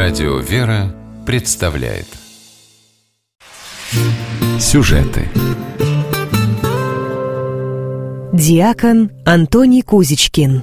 Радио «Вера» представляет Сюжеты. Диакон Антоний Кузичкин.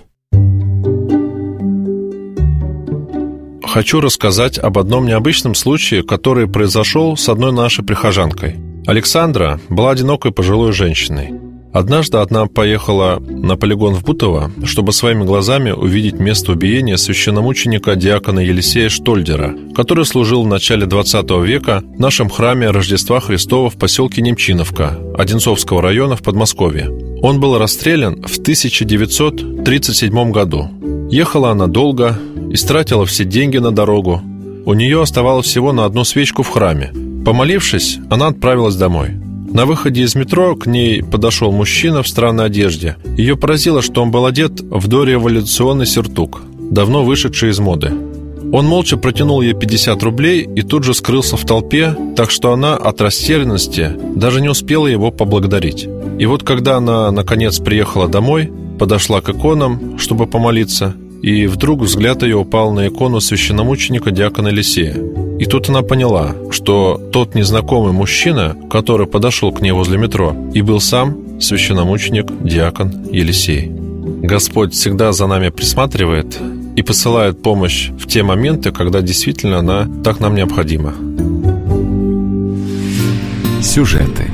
Хочу рассказать об одном необычном случае, который произошел с одной нашей прихожанкой. Александра была одинокой пожилой женщиной. Однажды она поехала на полигон в Бутово, чтобы своими глазами увидеть место убиения священномученика диакона Елисея Штольдера, который служил в начале 20 века в нашем храме Рождества Христова в поселке Немчиновка Одинцовского района в Подмосковье. Он был расстрелян в 1937 году. Ехала она долго, истратила все деньги на дорогу. У нее оставалось всего на одну свечку в храме. Помолившись, она отправилась домой. На выходе из метро к ней подошел мужчина в странной одежде. Ее поразило, что он был одет в дореволюционный сюртук, давно вышедший из моды. Он молча протянул ей 50 рублей и тут же скрылся в толпе, так что она от растерянности даже не успела его поблагодарить. И вот когда она, наконец, приехала домой, подошла к иконам, чтобы помолиться, и вдруг взгляд ее упал на икону священномученика диакона Елисея. И тут она поняла, что тот незнакомый мужчина, который подошел к ней возле метро, и был сам священномученик диакон Елисей. Господь всегда за нами присматривает и посылает помощь в те моменты, когда действительно она так нам необходима. Сюжеты.